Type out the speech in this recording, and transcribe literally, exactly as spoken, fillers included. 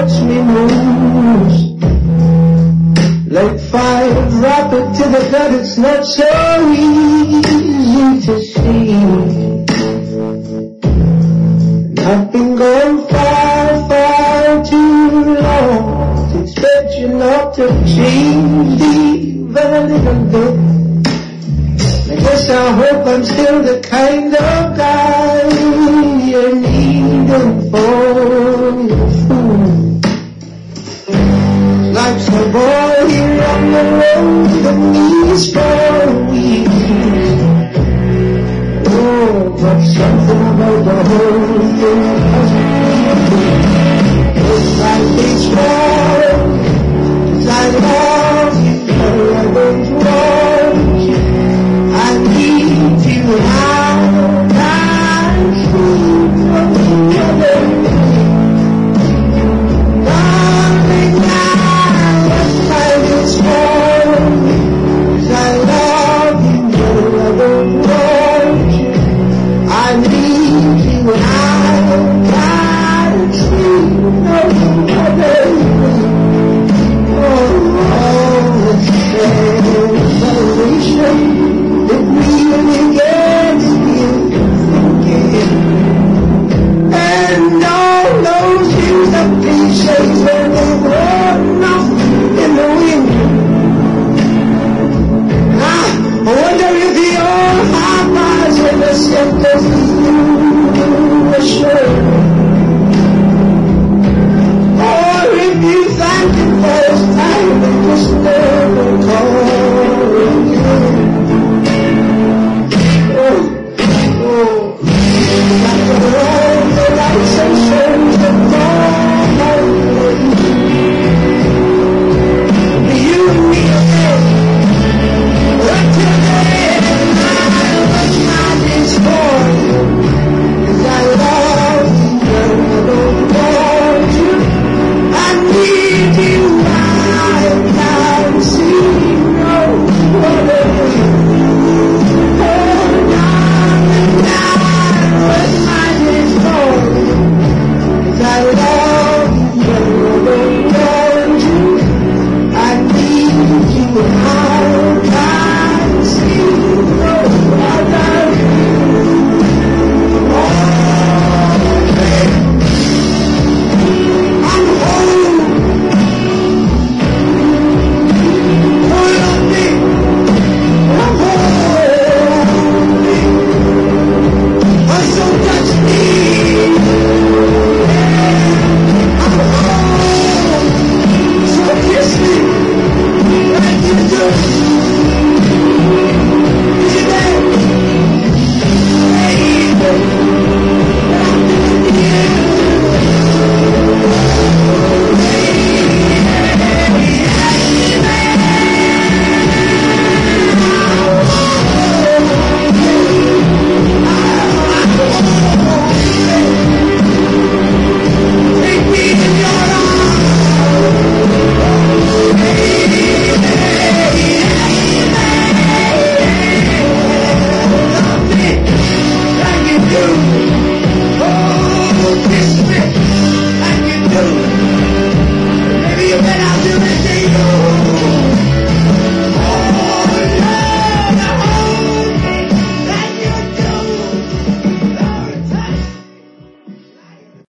watch me move. Like fire, drop it to the bed, it's not so easy to see. And I've been gone far, far too long to expect you not to change even a little bit. I guess I hope I'm still the kind of guy you're needing for your food. Life's a boy here on the road and he's for we. Oh, but something about the whole thing hasn't been. It's like it's wrong, 'cause I love you, but I don't want you. I need you out, I need you other. Darling, I was like this morning, 'cause I love you, but I don't want you. I need you out, I need no other. Oh, oh, it's celebration. It really gets you thinking. And all those things that cliches when they run off in the wind. Ah, I wonder if the old hot bars in the centers you were sure. Or if you thank him for his time and just never call again. Oh, this